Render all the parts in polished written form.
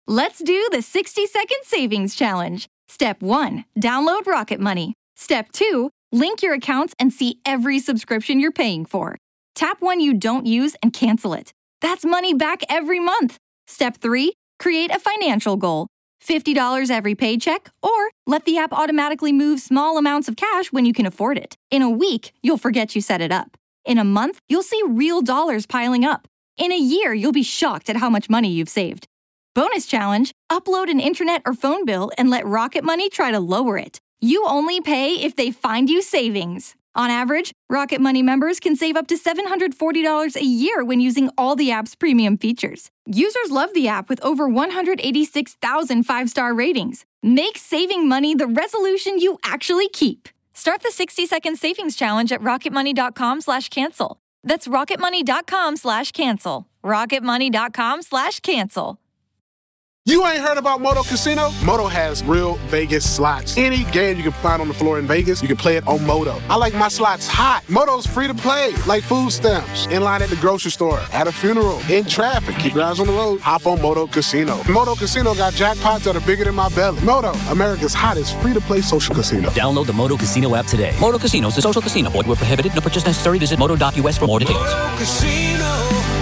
Let's do the 60-second savings challenge. Step 1, download Rocket Money. Step 2, link your accounts and see every subscription you're paying for. Tap one you don't use and cancel it. That's money back every month. Step 3, create a financial goal. $50 every paycheck, or let the app automatically move small amounts of cash when you can afford it. In a week, you'll forget you set it up. In a month, you'll see real dollars piling up. In a year, you'll be shocked at how much money you've saved. Bonus challenge, upload an internet or phone bill and let Rocket Money try to lower it. You only pay if they find you savings. On average, Rocket Money members can save up to $740 a year when using all the app's premium features. Users love the app with over 186,000 five-star ratings. Make saving money the resolution you actually keep. Start the 60-second savings challenge at rocketmoney.com/cancel. That's rocketmoney.com/cancel. rocketmoney.com/cancel. You ain't heard about Moto Casino? Moto has real Vegas slots. Any game you can find on the floor in Vegas, you can play it on Moto. I like my slots hot. Moto's free to play, like food stamps. In line at the grocery store, at a funeral, in traffic. Keep your eyes on the road. Hop on Moto Casino. Moto Casino got jackpots that are bigger than my belly. Moto, America's hottest free-to-play social casino. Download the Moto Casino app today. Moto Casino is a social casino. Void where prohibited. No purchase necessary. Visit moto.us for more details. Moto Casino,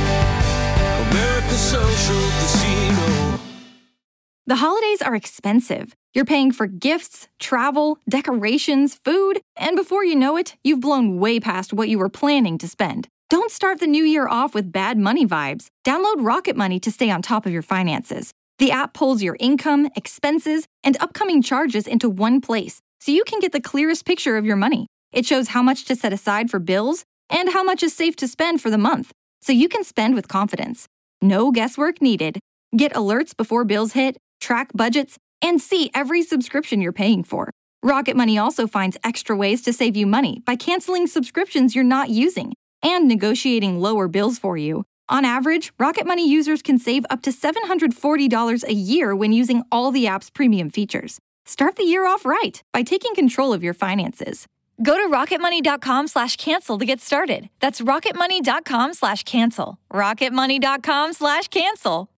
America's social casino. The holidays are expensive. You're paying for gifts, travel, decorations, food, and before you know it, you've blown way past what you were planning to spend. Don't start the new year off with bad money vibes. Download Rocket Money to stay on top of your finances. The app pulls your income, expenses, and upcoming charges into one place, so you can get the clearest picture of your money. It shows how much to set aside for bills and how much is safe to spend for the month, so you can spend with confidence. No guesswork needed. Get alerts before bills hit, track budgets, and see every subscription you're paying for. Rocket Money also finds extra ways to save you money by canceling subscriptions you're not using and negotiating lower bills for you. On average, Rocket Money users can save up to $740 a year when using all the app's premium features. Start the year off right by taking control of your finances. Go to rocketmoney.com/cancel to get started. That's rocketmoney.com/cancel. rocketmoney.com/cancel.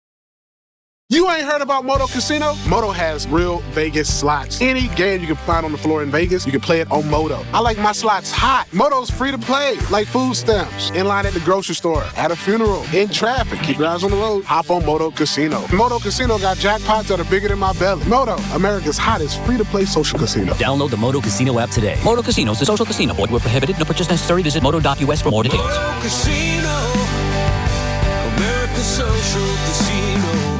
You ain't heard about Moto Casino? Moto has real Vegas slots. Any game you can find on the floor in Vegas, you can play it on Moto. I like my slots hot. Moto's free to play, like food stamps. In line at the grocery store, at a funeral, in traffic. Keep your eyes on the road. Hop on Moto Casino. Moto Casino got jackpots that are bigger than my belly. Moto, America's hottest free-to-play social casino. Download the Moto Casino app today. Moto Casino is a social casino. Void where prohibited. No purchase necessary. Visit moto.us for more details. Moto Casino, America's social casino.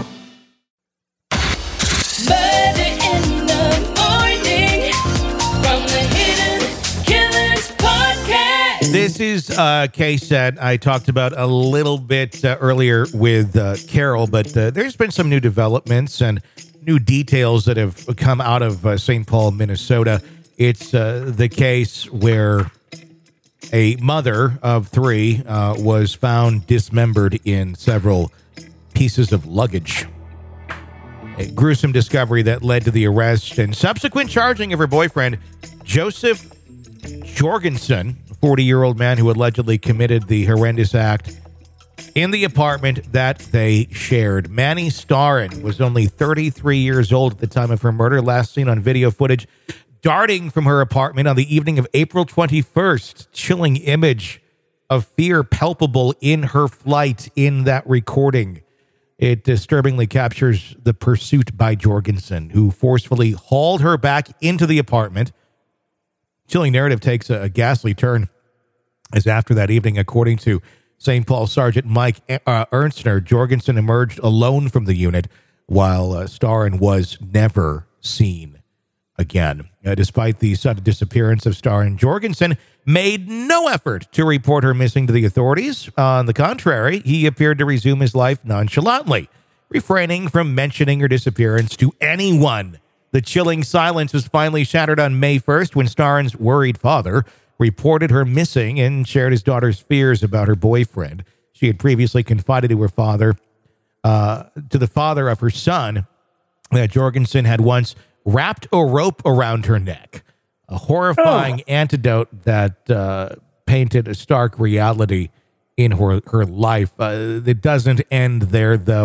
Murder in the morning from the Hidden Killers podcast. This is a case that I talked about a little bit earlier with Carol, but there's been some new developments and new details that have come out of St. Paul, Minnesota. It's the case where a mother of three was found dismembered in several pieces of luggage. A gruesome discovery that led to the arrest and subsequent charging of her boyfriend, Joseph Jorgensen, a 40-year-old man who allegedly committed the horrendous act in the apartment that they shared. Manny Starrin was only 33 years old at the time of her murder, last seen on video footage darting from her apartment on the evening of April 21st. Chilling image of fear palpable in her flight in that recording. It disturbingly captures the pursuit by Jorgensen, who forcefully hauled her back into the apartment. Chilling narrative takes a ghastly turn as after that evening, according to St. Paul Sergeant Mike Ernstner, Jorgensen emerged alone from the unit while Starrin was never seen again. Despite the sudden disappearance of Starrin, Jorgensen made no effort to report her missing to the authorities. On the contrary, he appeared to resume his life nonchalantly, refraining from mentioning her disappearance to anyone. The chilling silence was finally shattered on May 1st when Starrin's worried father reported her missing and shared his daughter's fears about her boyfriend. She had previously confided to her father, to the father of her son, that Jorgensen had once wrapped a rope around her neck. A horrifying antidote that painted a stark reality in her life. It doesn't end there, though.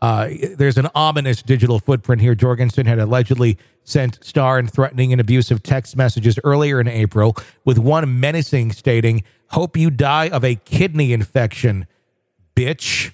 There's an ominous digital footprint here. Jorgensen had allegedly sent Starn threatening and abusive text messages earlier in April, with one menacing stating, "Hope you die of a kidney infection, bitch."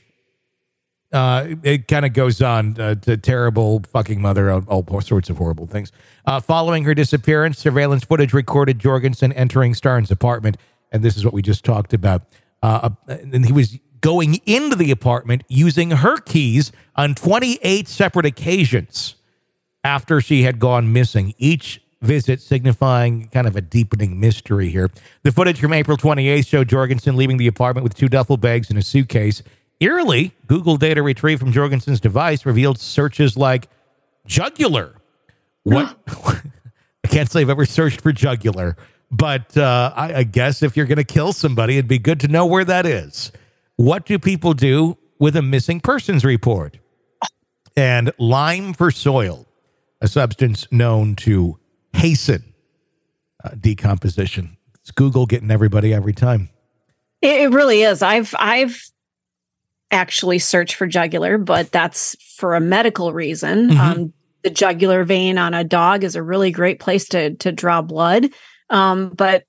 It kind of goes on to terrible fucking mother, all sorts of horrible things. Following her disappearance, surveillance footage recorded Jorgensen entering Starn's apartment, and this is what we just talked about. And he was going into the apartment using her keys on 28 separate occasions after she had gone missing, each visit signifying kind of a deepening mystery here. The footage from April 28th showed Jorgensen leaving the apartment with 2 duffel bags and a suitcase. Eerily, Google data retrieved from Jorgensen's device revealed searches like jugular. What? I can't say I've ever searched for jugular, but I guess if you're going to kill somebody, it'd be good to know where that is. What do people do with a missing persons report? And lime for soil, a substance known to hasten decomposition. It's Google getting everybody every time. It really is. I've actually searched for jugular, but that's for a medical reason. The jugular vein on a dog is a really great place to draw blood. But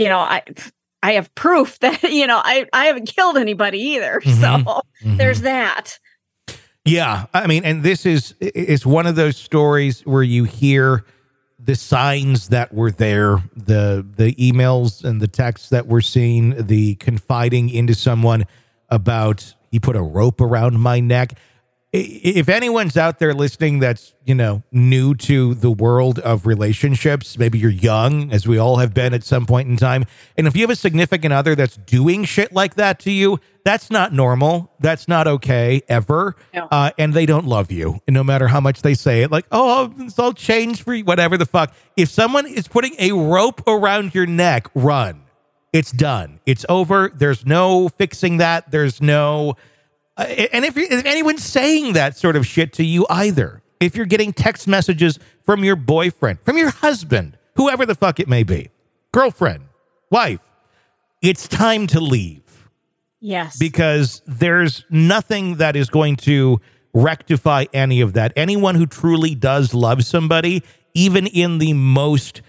I have proof that, I haven't killed anybody either. So there's that. Yeah. I mean, and it's one of those stories where you hear the signs that were there, the emails and the texts that were seen, the confiding into someone about, he put a rope around my neck. If anyone's out there listening that's, new to the world of relationships, maybe you're young, as we all have been at some point in time, and if you have a significant other that's doing shit like that to you, that's not normal. That's not okay, ever. No. And they don't love you, no matter how much they say it. Like, oh, it's all changed for you, whatever the fuck. If someone is putting a rope around your neck, run. It's done. It's over. There's no fixing that. There's no... and if anyone's saying that sort of shit to you either, if you're getting text messages from your boyfriend, from your husband, whoever the fuck it may be, girlfriend, wife, it's time to leave. Yes. Because there's nothing that is going to rectify any of that. Anyone who truly does love somebody, even in the most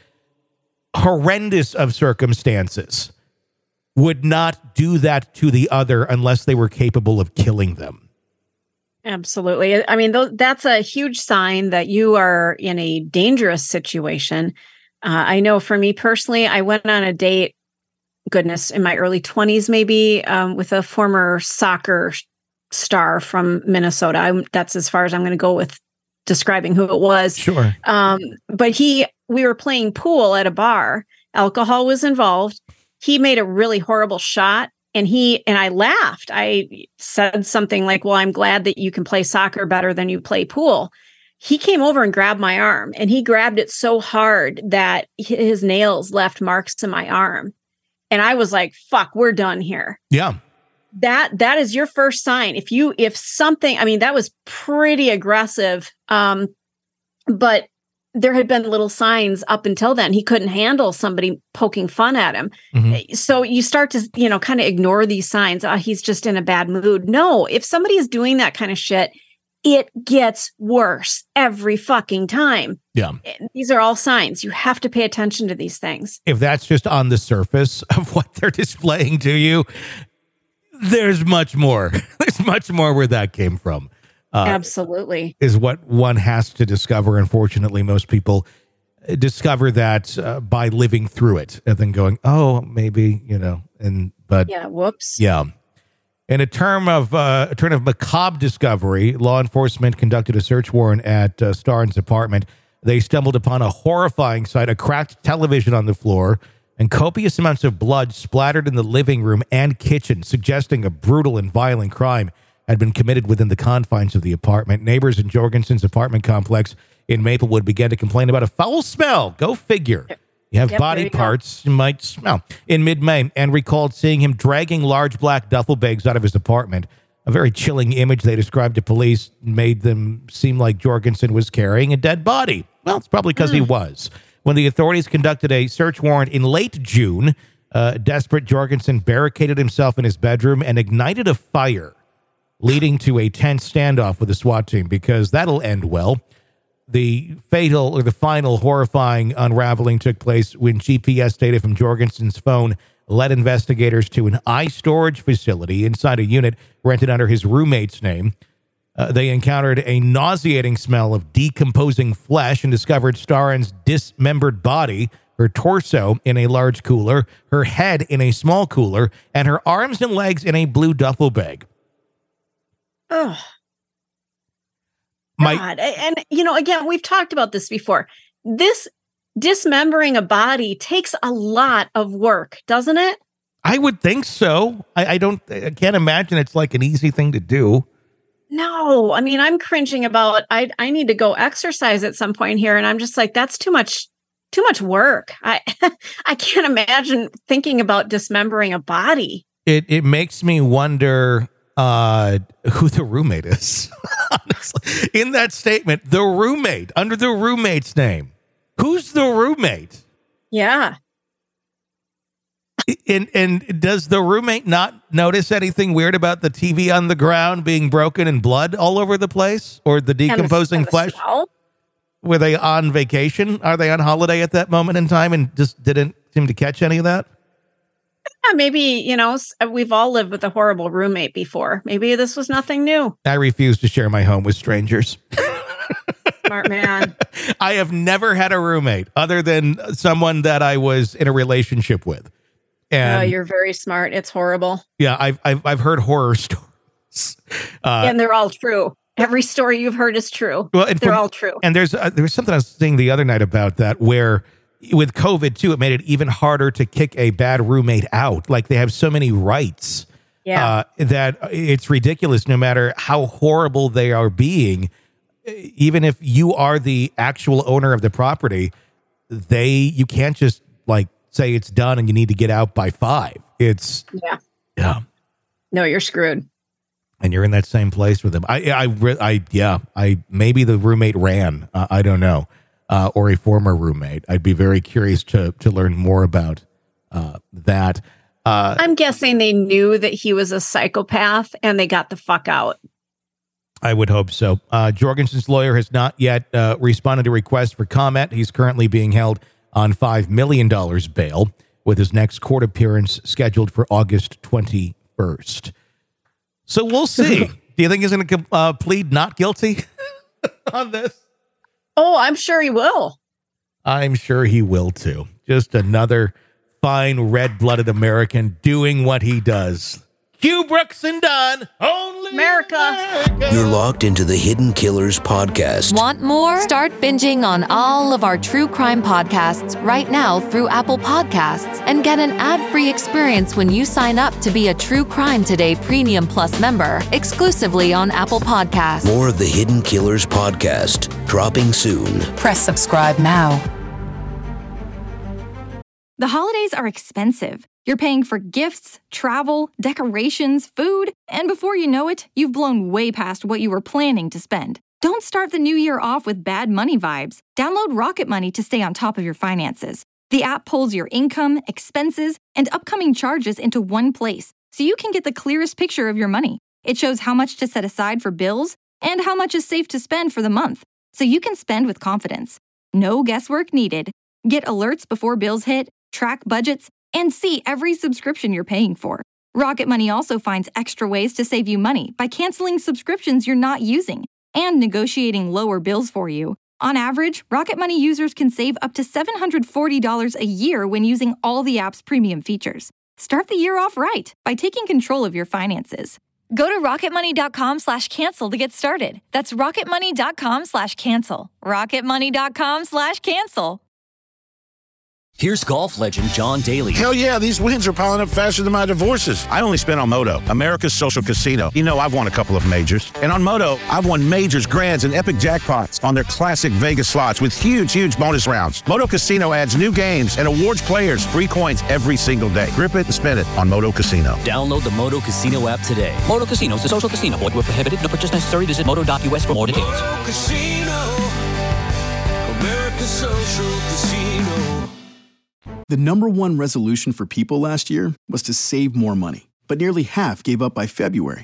horrendous of circumstances, would not do that to the other unless they were capable of killing them. Absolutely. I mean, that's a huge sign that you are in a dangerous situation. I know for me personally, I went on a date, in my early 20s, maybe, with a former soccer star from Minnesota. That's as far as I'm going to go with describing who it was. Sure. But we were playing pool at a bar. Alcohol was involved. He made a really horrible shot, and I laughed. I said something like, "Well, I'm glad that you can play soccer better than you play pool." He came over and grabbed my arm, and he grabbed it so hard that his nails left marks in my arm. And I was like, "Fuck, we're done here." Yeah. That is your first sign. If something, I mean, that was pretty aggressive. But there had been little signs up until then. He couldn't handle somebody poking fun at him. So you start to, kind of ignore these signs. He's just in a bad mood. No, if somebody is doing that kind of shit, it gets worse every fucking time. Yeah. These are all signs. You have to pay attention to these things. If that's just on the surface of what they're displaying to you, there's much more. There's much more where that came from. Absolutely. Is what one has to discover. Unfortunately, most people discover that by living through it and then going, oh, maybe, but yeah, whoops. Yeah. In a turn of macabre discovery, law enforcement conducted a search warrant at Starn's apartment. They stumbled upon a horrifying sight, a cracked television on the floor, and copious amounts of blood splattered in the living room and kitchen, suggesting a brutal and violent crime had been committed within the confines of the apartment. Neighbors in Jorgensen's apartment complex in Maplewood began to complain about a foul smell. Go figure. You have body parts you might smell. In mid-May, and recalled seeing him dragging large black duffel bags out of his apartment. A very chilling image they described to police made them seem like Jorgensen was carrying a dead body. Well, it's probably because he was. When the authorities conducted a search warrant in late June, desperate Jorgensen barricaded himself in his bedroom and ignited a fire, leading to a tense standoff with the SWAT team, because that'll end well. The final horrifying unraveling took place when GPS data from Jorgensen's phone led investigators to an ice storage facility inside a unit rented under his roommate's name. They encountered a nauseating smell of decomposing flesh and discovered Staren's dismembered body, her torso in a large cooler, her head in a small cooler, and her arms and legs in a blue duffel bag. Oh, God. And, again, we've talked about this before. This dismembering a body takes a lot of work, doesn't it? I would think so. I can't imagine it's like an easy thing to do. No, I mean, I'm cringing about, I need to go exercise at some point here. And I'm just like, that's too much work. I can't imagine thinking about dismembering a body. It makes me wonder who the roommate is. Honestly, in that statement, the roommate, under the roommate's name, who's the roommate? Yeah. And does the roommate not notice anything weird about the TV on the ground being broken and blood all over the place, or the decomposing flesh? Were they on vacation? Are they on holiday at that moment in time and just didn't seem to catch any of that? Yeah, maybe, we've all lived with a horrible roommate before. Maybe this was nothing new. I refuse to share my home with strangers. Smart man. I have never had a roommate other than someone that I was in a relationship with. And you're very smart. It's horrible. Yeah, I've heard horror stories. And they're all true. Every story you've heard is true. Well, they're all true. And there's something I was saying the other night about that, where with COVID too, it made it even harder to kick a bad roommate out. Like, they have so many rights that it's ridiculous. No matter how horrible they are being, even if you are the actual owner of the property, you can't just like say it's done and you need to get out by 5. It's No, you're screwed. And you're in that same place with them. Maybe the roommate ran. I don't know, or a former roommate. I'd be very curious to learn more about that. I'm guessing they knew that he was a psychopath and they got the fuck out. I would hope so. Jorgensen's lawyer has not yet responded to requests for comment. He's currently being held on $5 million bail, with his next court appearance scheduled for August 21st. So we'll see. Do you think he's going to plead not guilty on this? Oh, I'm sure he will. I'm sure he will too. Just another fine red-blooded American doing what he does. Q Brooks and Dunn, only America. You're locked into the Hidden Killers podcast. Want more? Start binging on all of our true crime podcasts right now through Apple Podcasts, and get an ad-free experience when you sign up to be a True Crime Today Premium Plus member, exclusively on Apple Podcasts. More of the Hidden Killers podcast, dropping soon. Press subscribe now. The holidays are expensive. You're paying for gifts, travel, decorations, food, and before you know it, you've blown way past what you were planning to spend. Don't start the new year off with bad money vibes. Download Rocket Money to stay on top of your finances. The app pulls your income, expenses, and upcoming charges into one place, so you can get the clearest picture of your money. It shows how much to set aside for bills and how much is safe to spend for the month, so you can spend with confidence. No guesswork needed. Get alerts before bills hit, track budgets, and see every subscription you're paying for. Rocket Money also finds extra ways to save you money by canceling subscriptions you're not using and negotiating lower bills for you. On average, Rocket Money users can save up to $740 a year when using all the app's premium features. Start the year off right by taking control of your finances. Go to rocketmoney.com/cancel to get started. That's rocketmoney.com/cancel. rocketmoney.com/cancel. Here's golf legend John Daly. Hell yeah, these wins are piling up faster than my divorces. I only spent on Moto, America's social casino. You know I've won a couple of majors. And on Moto, I've won majors, grands, and epic jackpots on their classic Vegas slots with huge bonus rounds. Moto Casino adds new games and awards players free coins every single day. Grip it and spin it on Moto Casino. Download the Moto Casino app today. Moto Casino is a social casino. Void where prohibited. No purchase necessary. Visit moto.us for more details. Moto Casino, America's social casino. The number one resolution for people last year was to save more money, but nearly half gave up by February.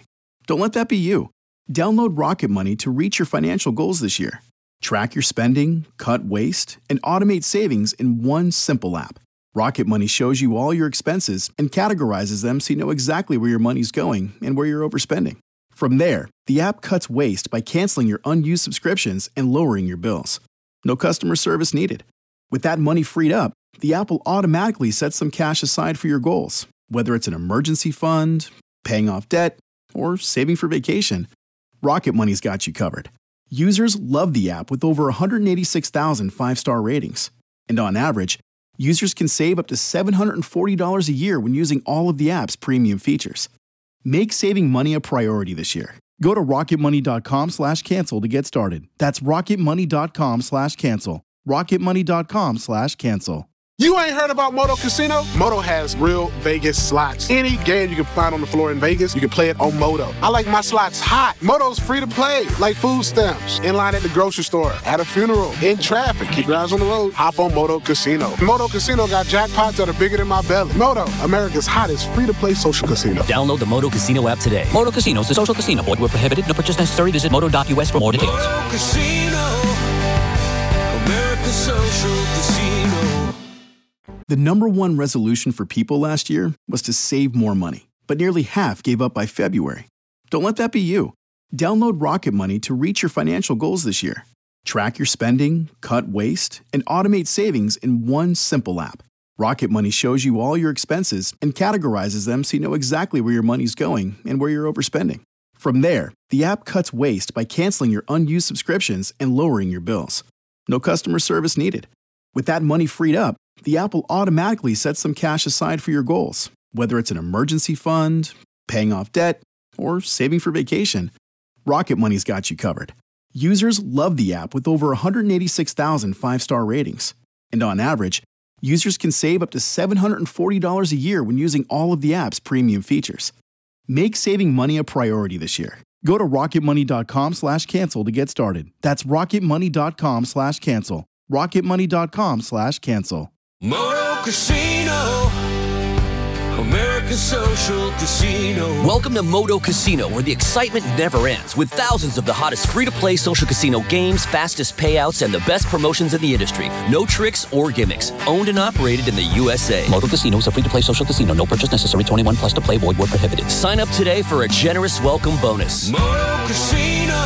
Don't let that be you. Download Rocket Money to reach your financial goals this year. Track your spending, cut waste, and automate savings in one simple app. Rocket Money shows you all your expenses and categorizes them so you know exactly where your money's going and where you're overspending. From there, the app cuts waste by canceling your unused subscriptions and lowering your bills. No customer service needed. With that money freed up, the app will automatically set some cash aside for your goals, whether it's an emergency fund, paying off debt, or saving for vacation. Rocket Money's got you covered. Users love the app with over 186,000 five-star ratings. And on average, users can save up to $740 a year when using all of the app's premium features. Make saving money a priority this year. Go to rocketmoney.com/cancel to get started. That's rocketmoney.com/cancel. rocketmoney.com/cancel. You ain't heard about Moto Casino? Moto has real Vegas slots. Any game you can find on the floor in Vegas, you can play it on Moto. I like my slots hot. Moto's free to play, like food stamps. In line at the grocery store, at a funeral, in traffic. Keep your eyes on the road. Hop on Moto Casino. Moto Casino got jackpots that are bigger than my belly. Moto, America's hottest free-to-play social casino. Download the Moto Casino app today. Moto Casino is a social casino. Void where prohibited. No purchase necessary. Visit moto.us for more details. Moto Casino, America's social casino. The number one resolution for people last year was to save more money, but nearly half gave up by February. Don't let that be you. Download Rocket Money to reach your financial goals this year. Track your spending, cut waste, and automate savings in one simple app. Rocket Money shows you all your expenses and categorizes them so you know exactly where your money's going and where you're overspending. From there, the app cuts waste by canceling your unused subscriptions and lowering your bills. No customer service needed. With that money freed up, the app will automatically set some cash aside for your goals, whether it's an emergency fund, paying off debt, or saving for vacation. Rocket Money's got you covered. Users love the app with over 186,000 five-star ratings. And on average, users can save up to $740 a year when using all of the app's premium features. Make saving money a priority this year. Go to rocketmoney.com/cancel to get started. That's rocketmoney.com/cancel. rocketmoney.com/cancel. Moto Casino, America's social casino. Welcome to Moto Casino, where the excitement never ends, with thousands of the hottest free-to-play social casino games, fastest payouts, and the best promotions in the industry. No tricks or gimmicks. Owned and operated in the USA. Moto Casino is a free-to-play social casino. No purchase necessary. 21 plus to play. Void where prohibited. Sign up today for a generous welcome bonus. Moto Casino,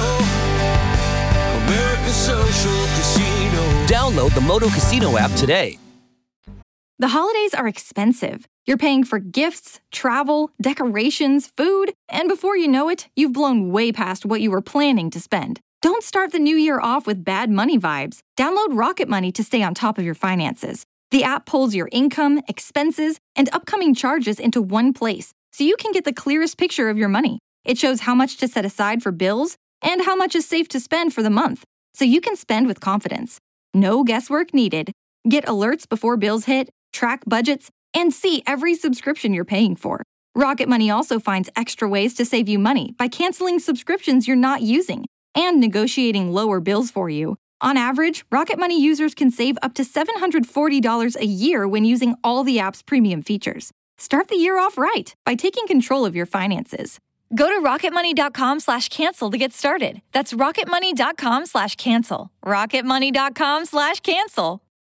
America's social casino. Download the Moto Casino app today. The holidays are expensive. You're paying for gifts, travel, decorations, food, and before you know it, you've blown way past what you were planning to spend. Don't start the new year off with bad money vibes. Download Rocket Money to stay on top of your finances. The app pulls your income, expenses, and upcoming charges into one place, so you can get the clearest picture of your money. It shows how much to set aside for bills and how much is safe to spend for the month, so you can spend with confidence. No guesswork needed. Get alerts before bills hit, track budgets, and see every subscription you're paying for. Rocket Money also finds extra ways to save you money by canceling subscriptions you're not using and negotiating lower bills for you. On average, Rocket Money users can save up to $740 a year when using all the app's premium features. Start the year off right by taking control of your finances. Go to rocketmoney.com/cancel to get started. That's rocketmoney.com/cancel. rocketmoney.com/cancel.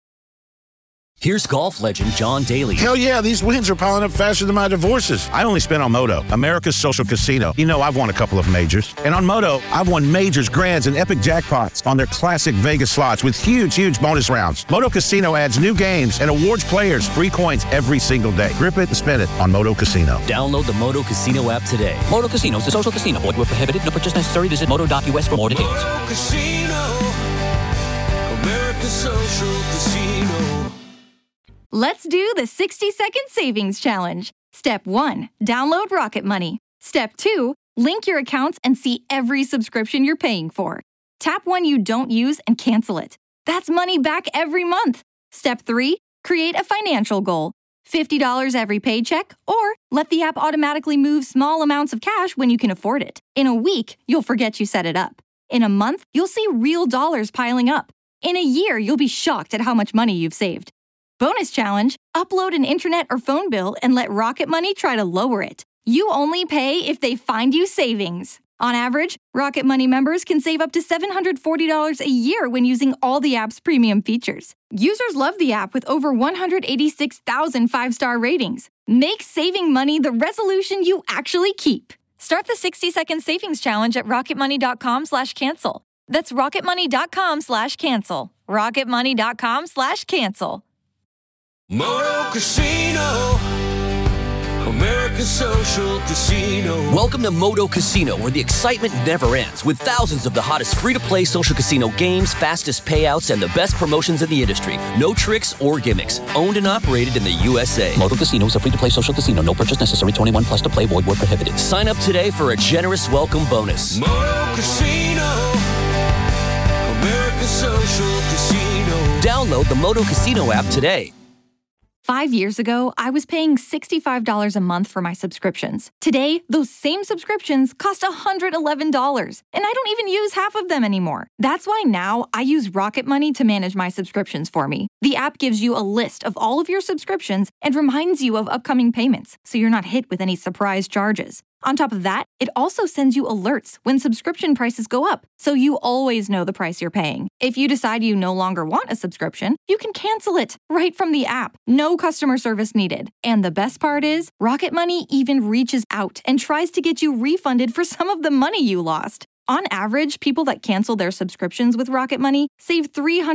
Here's golf legend John Daly. Hell yeah, these wins are piling up faster than my divorces. I only spent on Moto, America's social casino. You know, I've won a couple of majors. And on Moto, I've won majors, grands, and epic jackpots on their classic Vegas slots with huge bonus rounds. Moto Casino adds new games and awards players free coins every single day. Grip it and spin it on Moto Casino. Download the Moto Casino app today. Moto Casino is a social casino. Void where prohibited. No purchase necessary. Visit moto.us for more details. Moto Casino, America's social casino. Let's do the 60-second savings challenge. Step 1, download Rocket Money. Step 2, link your accounts and see every subscription you're paying for. Tap one you don't use and cancel it. That's money back every month. Step 3, create a financial goal. $50 every paycheck, or let the app automatically move small amounts of cash when you can afford it. In a week, you'll forget you set it up. In a month, you'll see real dollars piling up. In a year, you'll be shocked at how much money you've saved. Bonus challenge, upload an internet or phone bill and let Rocket Money try to lower it. You only pay if they find you savings. On average, Rocket Money members can save up to $740 a year when using all the app's premium features. Users love the app with over 186,000 five-star ratings. Make saving money the resolution you actually keep. Start the 60-second savings challenge at rocketmoney.com/cancel. That's rocketmoney.com/cancel. rocketmoney.com/cancel. Moto Casino, America's social casino. Welcome to Moto Casino, where the excitement never ends, with thousands of the hottest free-to-play social casino games, fastest payouts, and the best promotions in the industry. No tricks or gimmicks. Owned and operated in the USA. Moto Casino is a free-to-play social casino. No purchase necessary. 21 plus to play. Void where prohibited. Sign up today for a generous welcome bonus. Moto Casino, America's social casino. Download the Moto Casino app today. 5 years ago, I was paying $65 a month for my subscriptions. Today, those same subscriptions cost $111, and I don't even use half of them anymore. That's why now I use Rocket Money to manage my subscriptions for me. The app gives you a list of all of your subscriptions and reminds you of upcoming payments, so you're not hit with any surprise charges. On top of that, it also sends you alerts when subscription prices go up, so you always know the price you're paying. If you decide you no longer want a subscription, you can cancel it right from the app. No customer service needed. And the best part is, Rocket Money even reaches out and tries to get you refunded for some of the money you lost. On average, people that cancel their subscriptions with Rocket Money save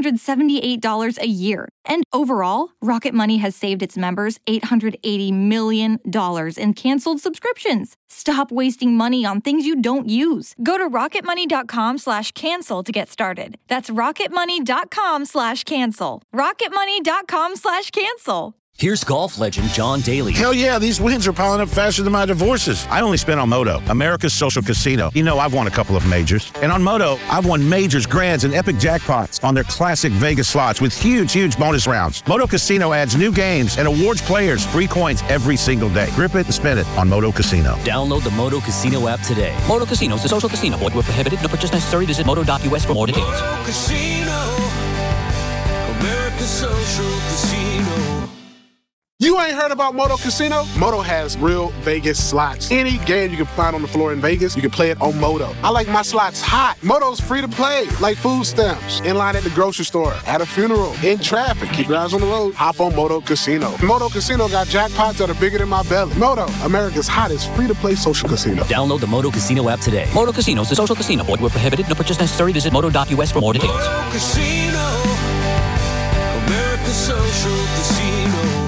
$378 a year. And overall, Rocket Money has saved its members $880 million in canceled subscriptions. Stop wasting money on things you don't use. Go to rocketmoney.com/cancel to get started. That's rocketmoney.com/cancel. rocketmoney.com/cancel. Here's golf legend John Daly. Hell yeah, these wins are piling up faster than my divorces. I only spent on Moto, America's social casino. You know, I've won a couple of majors. And on Moto, I've won majors, grands, and epic jackpots on their classic Vegas slots with huge bonus rounds. Moto Casino adds new games and awards players free coins every single day. Grip it and spin it on Moto Casino. Download the Moto Casino app today. Moto Casino is a social casino. Void where prohibited. No purchase necessary. Visit moto.us for more details. Moto Casino, America's social casino. You ain't heard about Moto Casino? Moto has real Vegas slots. Any game you can find on the floor in Vegas, you can play it on Moto. I like my slots hot. Moto's free to play, like food stamps. In line at the grocery store, at a funeral, in traffic. Keep your eyes on the road. Hop on Moto Casino. Moto Casino got jackpots that are bigger than my belly. Moto, America's hottest free-to-play social casino. Download the Moto Casino app today. Moto Casino is a social casino. Void where prohibited. No purchase necessary. Visit moto.us for more details. Moto Casino, America's social casino.